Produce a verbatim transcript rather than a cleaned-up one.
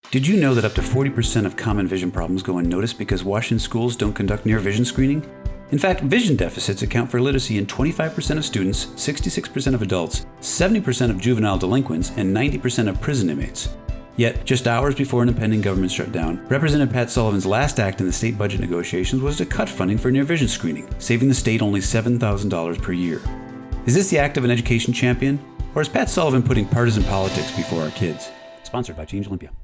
Did you know that up to forty percent of common vision problems go unnoticed because Washington schools don't conduct near vision screening? In fact, vision deficits account for literacy in twenty-five percent of students, sixty-six percent of adults, seventy percent of juvenile delinquents, and ninety percent of prison inmates. Yet, just hours before an impending government shutdown, Representative Pat Sullivan's last act in the state budget negotiations was to cut funding for near vision screening, saving the state only seven thousand dollars per year. Is this the act of an education champion? Or is Pat Sullivan putting partisan politics before our kids? Sponsored by Change Olympia.